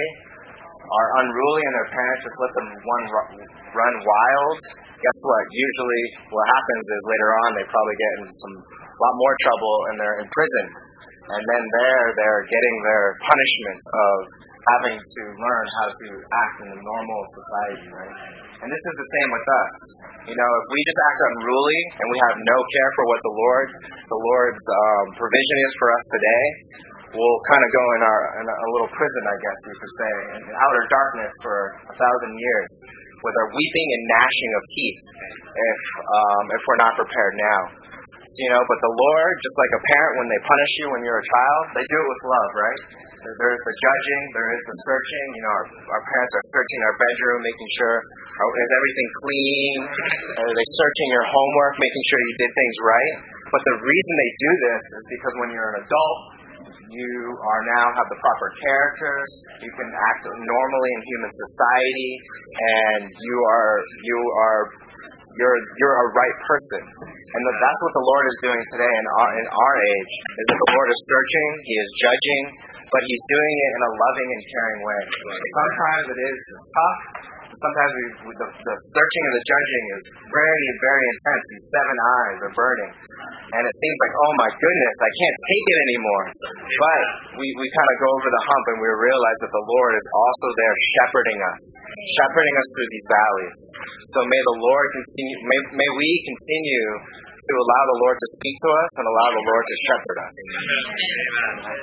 are unruly and their parents just let them one run wild, guess what? Usually what happens is later on they probably get in some a lot more trouble and they're in prison. And then there they're getting their punishment of having to learn how to act in a normal society, right? And this is the same with us. You know, if we just act unruly and we have no care for what the Lord, the Lord's um, provision is for us today, we'll kind of go in our in a little prison, I guess you could say, in outer darkness for a thousand years, with our weeping and gnashing of teeth, if um, if we're not prepared now. So, you know, but the Lord, just like a parent when they punish you when you're a child, they do it with love, right? There is the judging, there is the searching. You know, our, our parents are searching our bedroom, making sure, oh, is everything clean? Are they searching your homework, making sure you did things right? But the reason they do this is because when you're an adult, you are now have the proper characters, you can act normally in human society, and you are you are you're you're a right person. And the, that's what the Lord is doing today in our in our age, is that the Lord is searching, he is judging, but he's doing it in a loving and caring way. Sometimes it is tough. Sometimes we, the, the searching and the judging is very, very intense. These seven eyes are burning. And it seems like, oh my goodness, I can't take it anymore. But we, we kind of go over the hump and we realize that the Lord is also there shepherding us, shepherding us through these valleys. So may the Lord continue, may, may we continue to allow the Lord to speak to us and allow the Lord to shepherd us. Amen.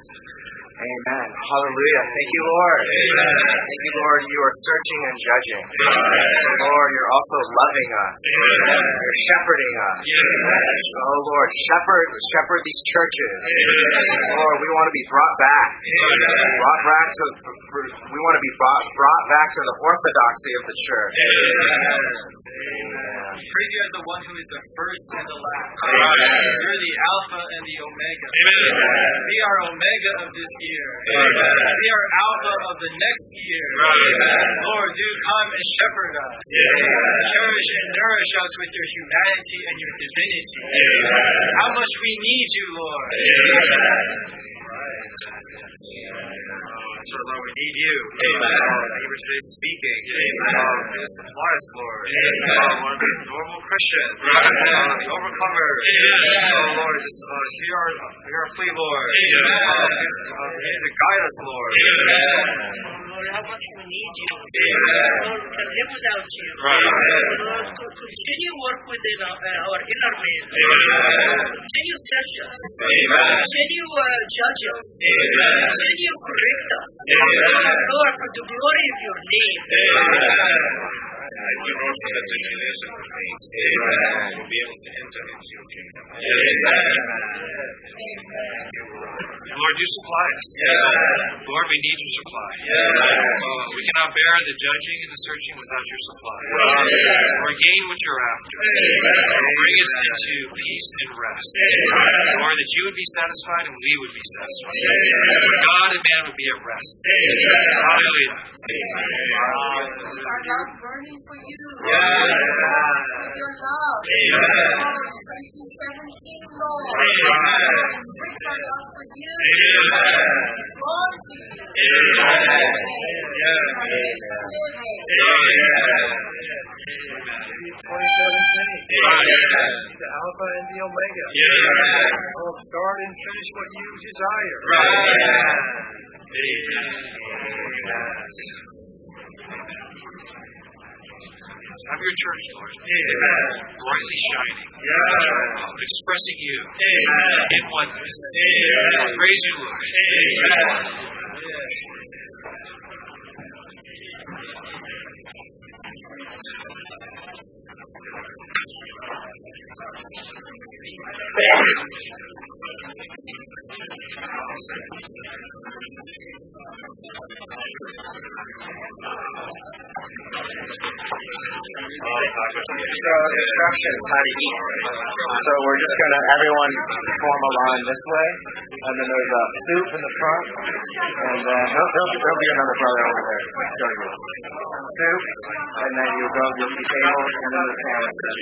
Amen. Hallelujah. Thank you, Lord. Amen. Thank you, Lord. You are searching and judging. Amen. Lord, you're also loving us. Amen. You're shepherding us. Amen. Oh, Lord, shepherd, shepherd these churches. Amen. Lord, we want to be brought back. Amen. Brought back to, we want to be brought, brought back to the orthodoxy of the church. Amen. Amen. Praise you as the one who is the first and the last. Amen. You're the Alpha and the Omega. Amen. We are Omega of this year. Amen. We are Alpha of the next year. Amen. Lord, do come and shepherd us. Amen. Cherish and nourish us with your humanity and your divinity. Amen. How much we need you, Lord. Amen. So, Lord, we need you. Amen. Thank you for today's speaking. Amen. This supply us, Lord. Amen. Lord, be normal Christians. Amen. The overcomers. Amen. Oh, Lord, just uh, hear our hear our plea, Lord. Amen. Just uh, continue to guide us, Lord. Amen. Lord, how much we need you. Amen. Lord, we can live without you. Amen. Lord, continue work within our, uh, our inner man. Amen. Continue search us. Amen. Continue uh, judge us. Amen. Continue correct us. Amen. Lord, for the glory of your name. Amen. As you go through the tribulation of faith, Amen. You'll be able to enter into your kingdom. Lord, you supply us. Lord, we need your supply. Oh, we cannot bear the judging and the searching without your supply. Lord, gain what you're after. Bring us into peace and rest. Lord, that you would be satisfied and we would be satisfied. God and man would be at rest. Hallelujah. Our love burning for you. With your love. twenty seventeen, Lord. Break our love for you. Born to you. twenty seventeen. The Alpha and the Omega. Will start and finish what you desire. Have your church, Lord. Amen. Brightly shining. Yeah. Expressing you. Amen. In oneness. Amen. Praise you, Lord. Amen. So instructions how to eat. So we're just gonna everyone form a line this way, and then there's a soup in the front, and then there'll, there'll, there'll be another brother over there. Show you. Soup, and then you go you'll see tables, and then the sandwiches.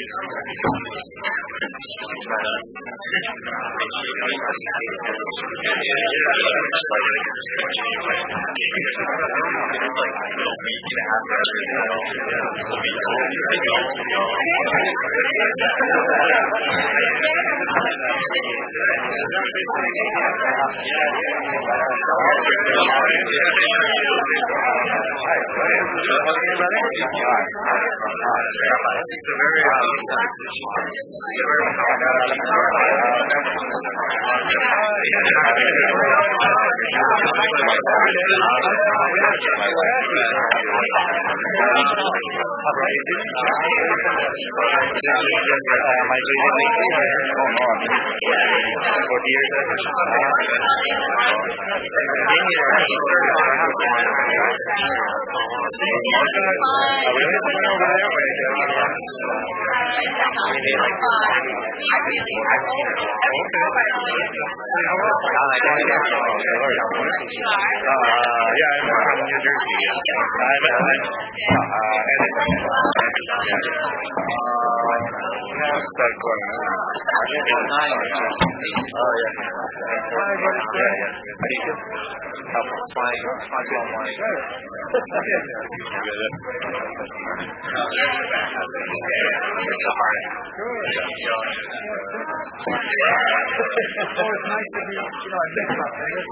Oh, it's nice to be, you know, I miss my parents.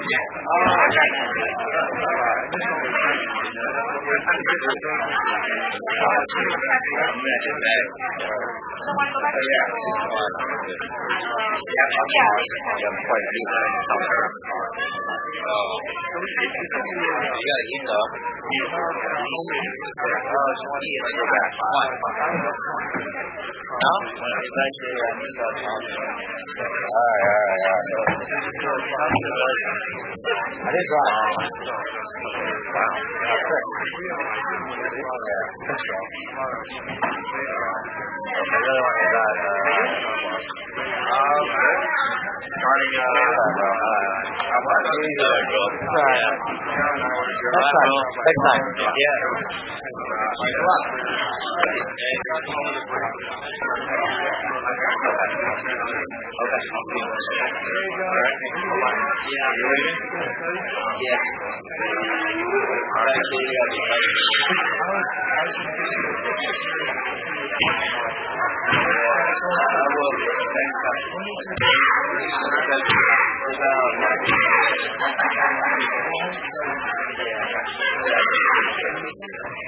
You gotta eat though. No? It's actually uh, Alright, alright, alright. I did try. Wow. I really want to do that. Um, starting uh, I'm not sorry. Next time. Next time. Yeah. Good luck. Okay. I'll see you. Alright. Yeah. You leaving? Yeah. Alright, so you gotta be ready. I will. Thanks,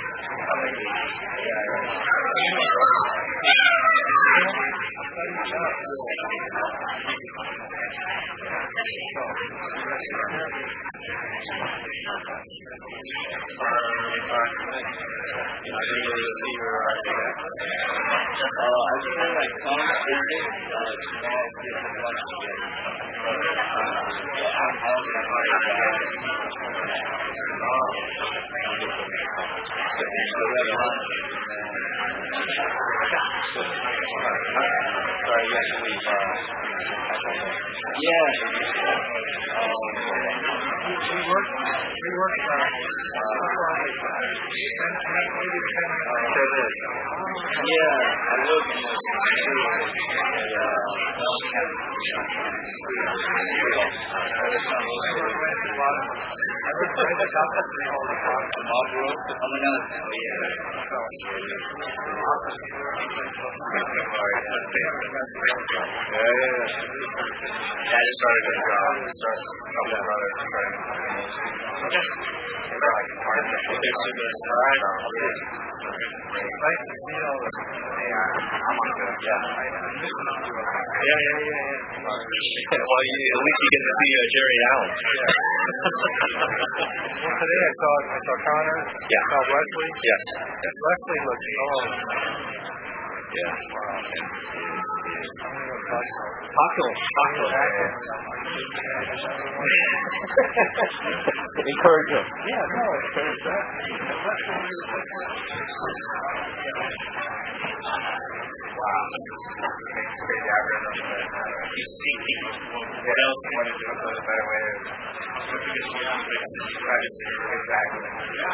guys. I feel like come visit uh, tomorrow we have lunch together. I'm hungry for Sorry, you have to leave. Uh, yeah. We work, we work, uh, Yeah, I work in a Yeah, I just started this, um, started a couple of brothers trying to like partnership. nice to see all this. Yeah, I'm on good. Yeah. Yeah, yeah, yeah, yeah. Well, you, at least you get to see uh, Jerry Allen. Well, today I saw I saw Connor. Yeah. I saw Wesley. Yes. Yes. Wesley looked oh. Yeah. Taco. Taco. Encourage him. Yeah, no, encourage that. Wow. Say the algorithm. What else you want to do? So the better way to exactly.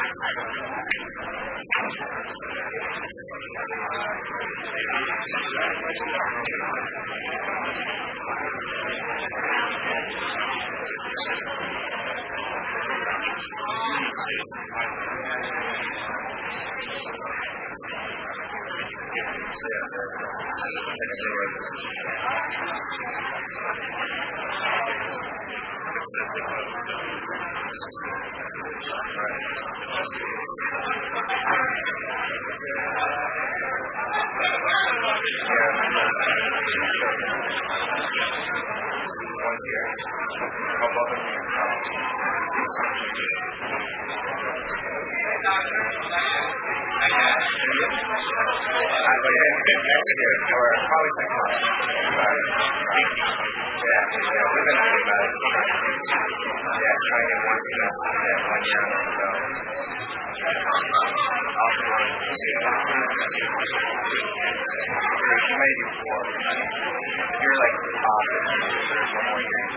Or probably six months. Yeah, yeah, we've been thinking about it. Yeah, trying to get one, yeah, one year. So, maybe four. If you're like awesome, there's one more year.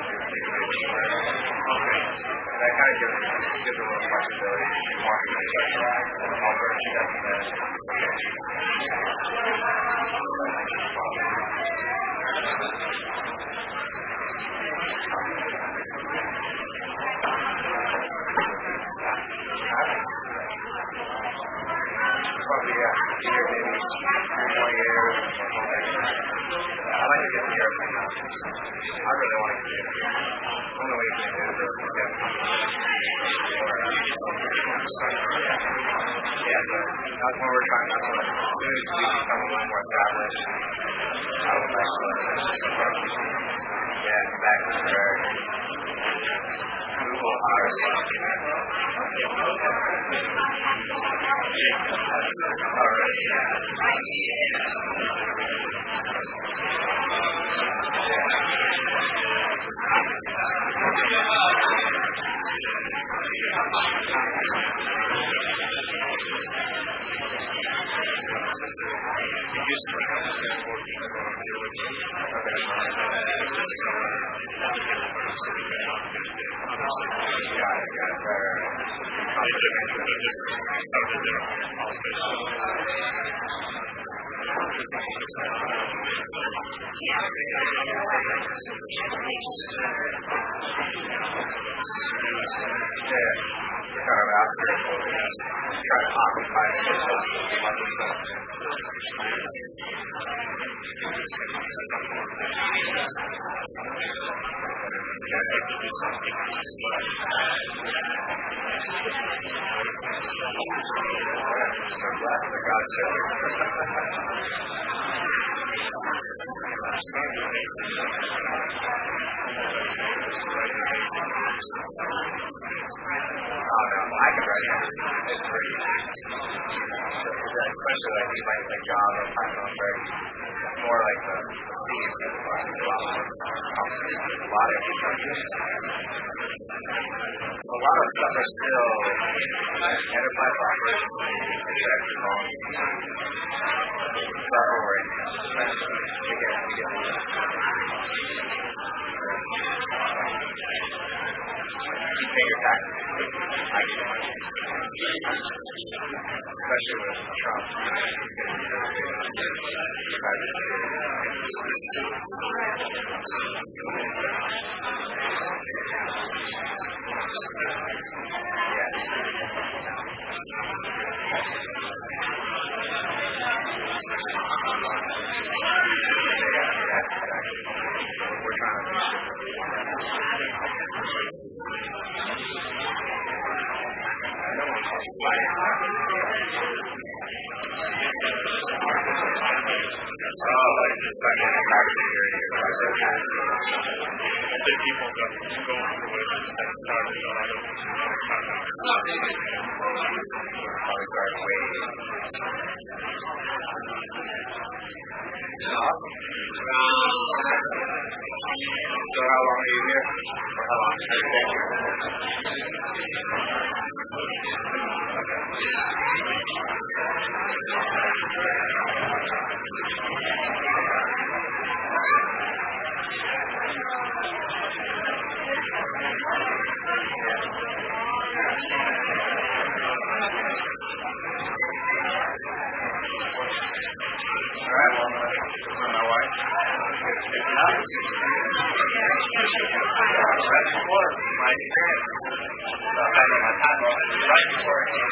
That kind of gives, gives a little flexibility. More offer you guys that. Probably, yeah, year maybe three more years. I like to get the years right now. I really want to get it. One of the ways to do it is to get yeah, so that's what we're trying to do. As soon as we become a little more established, I would like to, yeah, back to where Google hires us. All right. Yeah, we're kind of after it. Trying to occupy it as much as Oh no, I can write it. It's pretty. Especially like these like like Java, Python, very more like the C and C plus. A lot of a lot of a lot of stuff are still enterprise operations and actually wrong. Server oriented. To get to get you pay your taxes. I can. Especially with Trump. We're trying to Oh, it's just like cybersecurity. I think people go, go through it and start it on it. Probably start waiting. So how long are you here? Or how long have you been here? Alright, well, for my wife. Right before my experience. So I know my time right before it.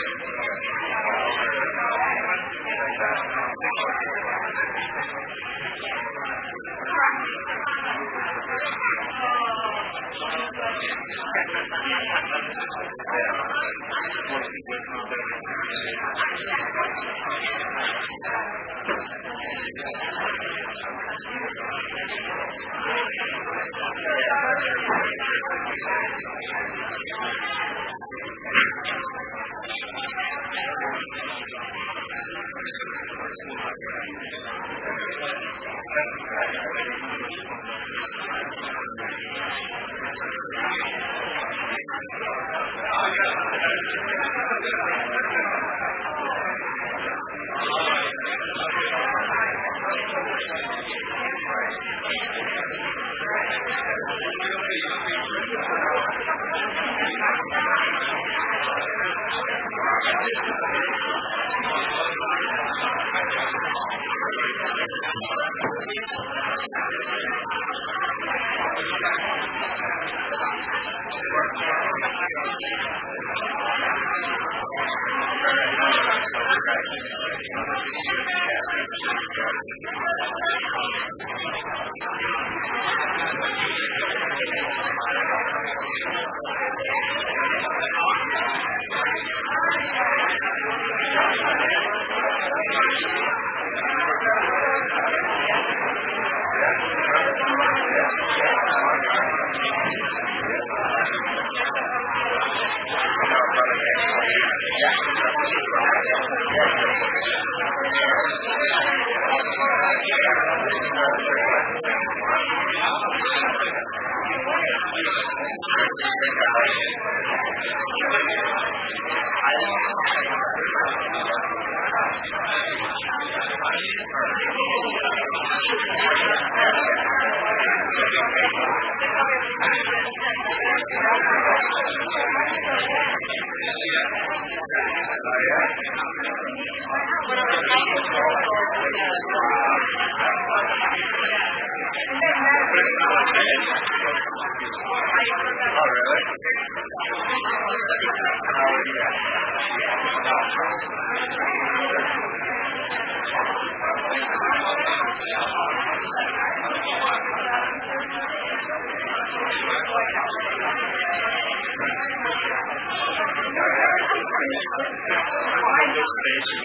those stations.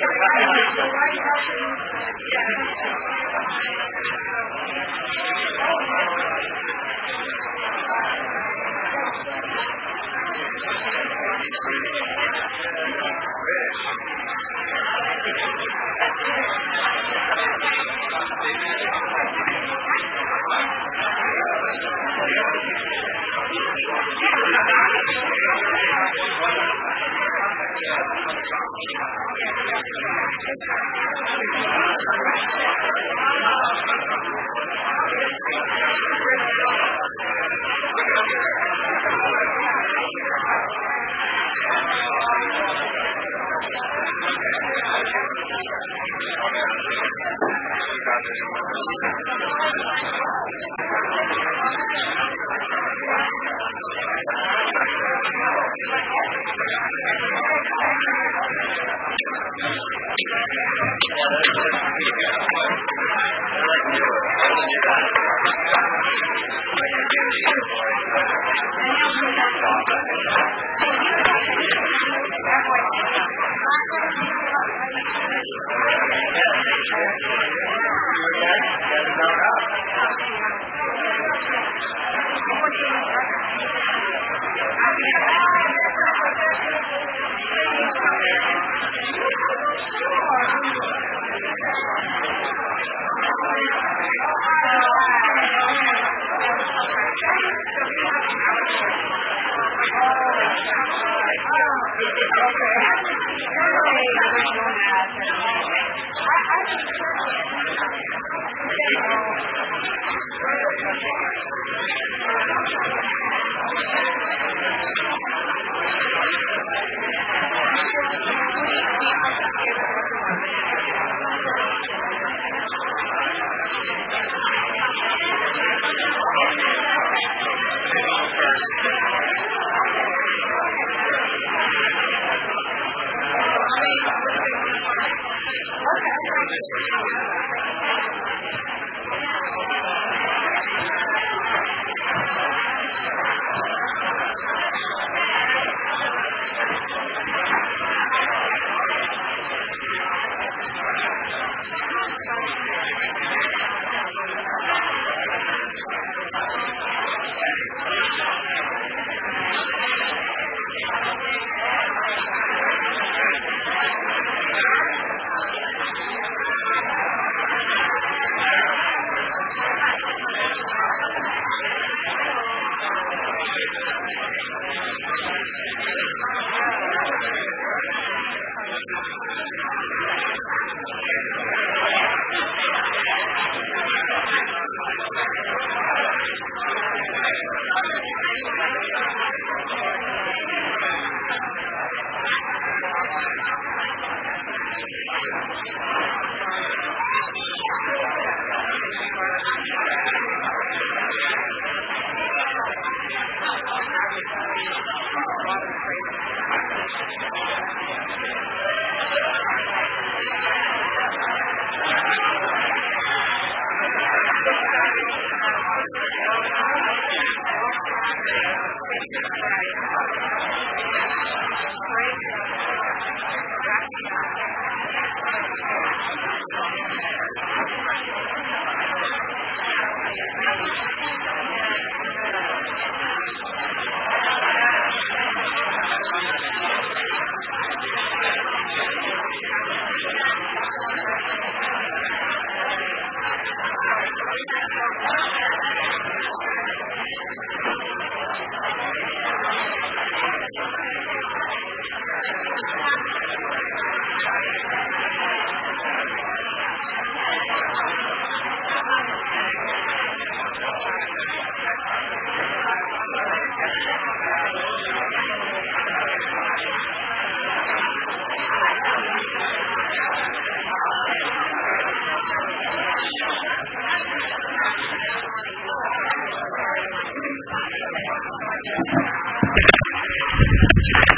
Thank you.